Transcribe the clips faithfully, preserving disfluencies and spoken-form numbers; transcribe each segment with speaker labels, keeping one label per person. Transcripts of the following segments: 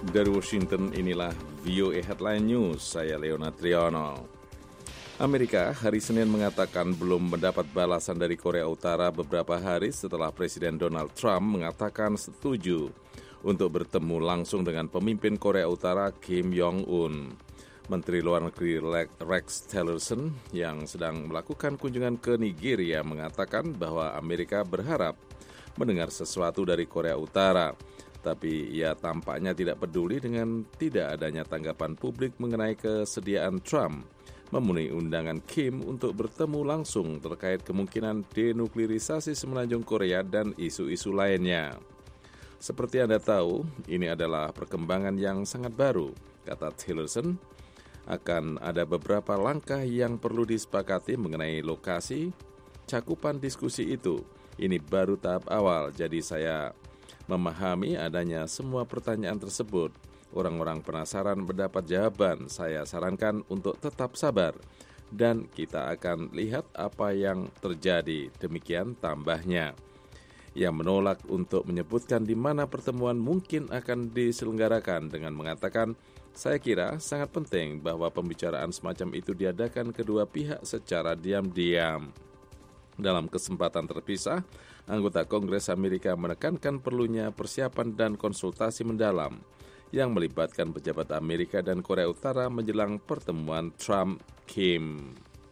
Speaker 1: Dari Washington, inilah V O A Headline News, saya Leonard Triono. Amerika hari Senin mengatakan belum mendapat balasan dari Korea Utara beberapa hari setelah Presiden Donald Trump mengatakan setuju untuk bertemu langsung dengan pemimpin Korea Utara Kim Jong-un. Menteri Luar Negeri Rex Tillerson yang sedang melakukan kunjungan ke Nigeria mengatakan bahwa Amerika berharap mendengar sesuatu dari Korea Utara. Tapi ia tampaknya tidak peduli dengan tidak adanya tanggapan publik mengenai kesediaan Trump memenuhi undangan Kim untuk bertemu langsung terkait kemungkinan denuklirisasi semenanjung Korea dan isu-isu lainnya. Seperti Anda tahu, ini adalah perkembangan yang sangat baru, kata Tillerson. Akan ada beberapa langkah yang perlu disepakati mengenai lokasi, cakupan diskusi itu. Ini baru tahap awal, jadi saya memahami adanya semua pertanyaan tersebut. Orang-orang penasaran mendapat jawaban. Saya sarankan untuk tetap sabar dan kita akan lihat apa yang terjadi. Demikian tambahnya. Ia menolak untuk menyebutkan di mana pertemuan mungkin akan diselenggarakan dengan mengatakan, saya kira sangat penting bahwa pembicaraan semacam itu diadakan kedua pihak secara diam-diam. Dalam kesempatan terpisah, anggota Kongres Amerika menekankan perlunya persiapan dan konsultasi mendalam yang melibatkan pejabat Amerika dan Korea Utara menjelang pertemuan Trump-Kim.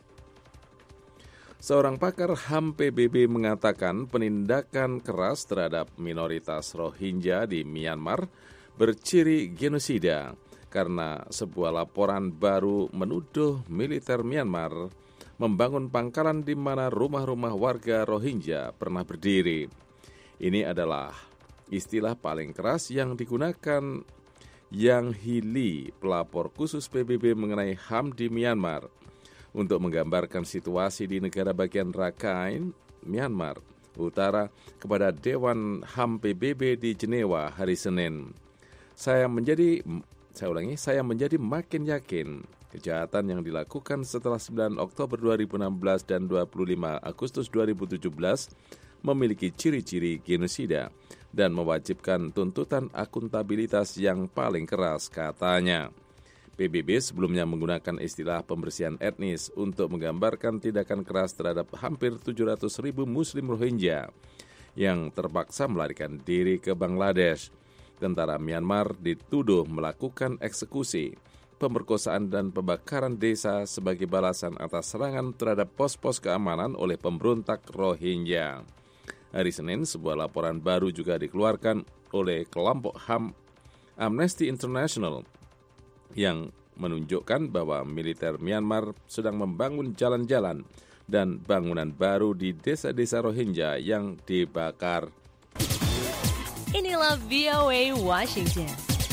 Speaker 1: Seorang pakar H A M P B B mengatakan penindakan keras terhadap minoritas Rohingya di Myanmar berciri genosida karena sebuah laporan baru menuduh militer Myanmar membangun pangkalan di mana rumah-rumah warga Rohingya pernah berdiri. Ini adalah istilah paling keras yang digunakan Yang Hee, pelapor khusus P B B mengenai H A M di Myanmar, untuk menggambarkan situasi di negara bagian Rakhine, Myanmar Utara kepada Dewan H A M P B B di Jenewa hari Senin. Saya menjadi, saya ulangi, saya menjadi makin yakin kejahatan yang dilakukan setelah sembilan Oktober dua ribu enam belas dan dua puluh lima Agustus dua ribu tujuh belas memiliki ciri-ciri genosida dan mewajibkan tuntutan akuntabilitas yang paling keras, katanya. P B B sebelumnya menggunakan istilah pembersihan etnis untuk menggambarkan tindakan keras terhadap hampir tujuh ratus ribu Muslim Rohingya yang terpaksa melarikan diri ke Bangladesh. Tentara Myanmar dituduh melakukan eksekusi, pemerkosaan dan pembakaran desa sebagai balasan atas serangan terhadap pos-pos keamanan oleh pemberontak Rohingya. Hari Senin, sebuah laporan baru juga dikeluarkan oleh kelompok H A M Amnesty International yang menunjukkan bahwa militer Myanmar sedang membangun jalan-jalan dan bangunan baru di desa-desa Rohingya yang dibakar.
Speaker 2: Inilah V O A Washington.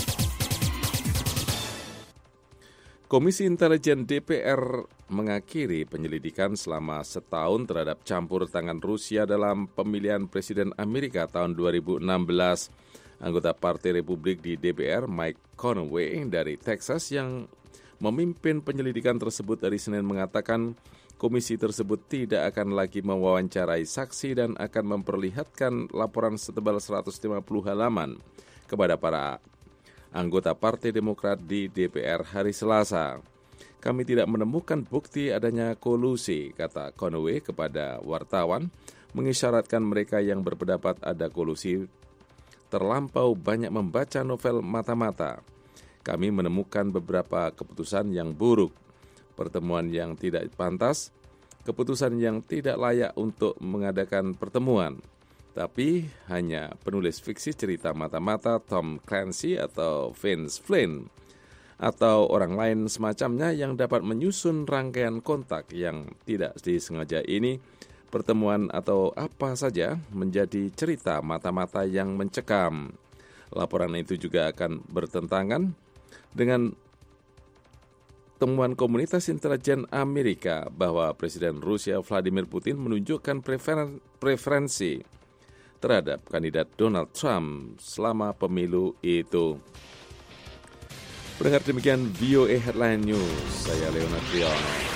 Speaker 1: Komisi Intelijen D P R mengakhiri penyelidikan selama setahun terhadap campur tangan Rusia dalam pemilihan Presiden Amerika tahun dua ribu enam belas. Anggota Partai Republik di D P R, Mike Conaway dari Texas yang memimpin penyelidikan tersebut hari Senin mengatakan komisi tersebut tidak akan lagi mewawancarai saksi dan akan memperlihatkan laporan setebal seratus lima puluh halaman kepada para anggota Partai Demokrat di D P R hari Selasa. Kami tidak menemukan bukti adanya kolusi, kata Conaway kepada wartawan, mengisyaratkan mereka yang berpendapat ada kolusi terlampau banyak membaca novel mata-mata. Kami menemukan beberapa keputusan yang buruk, pertemuan yang tidak pantas, keputusan yang tidak layak untuk mengadakan pertemuan. Tapi hanya penulis fiksi cerita mata-mata Tom Clancy atau Vince Flynn atau orang lain semacamnya yang dapat menyusun rangkaian kontak yang tidak disengaja ini, pertemuan atau apa saja menjadi cerita mata-mata yang mencekam. Laporan itu juga akan bertentangan dengan temuan komunitas intelijen Amerika bahwa Presiden Rusia Vladimir Putin menunjukkan preferen- preferensi terhadap kandidat Donald Trump selama pemilu itu. Pendengar, demikian V O A Headline News. Saya Leonard Triono.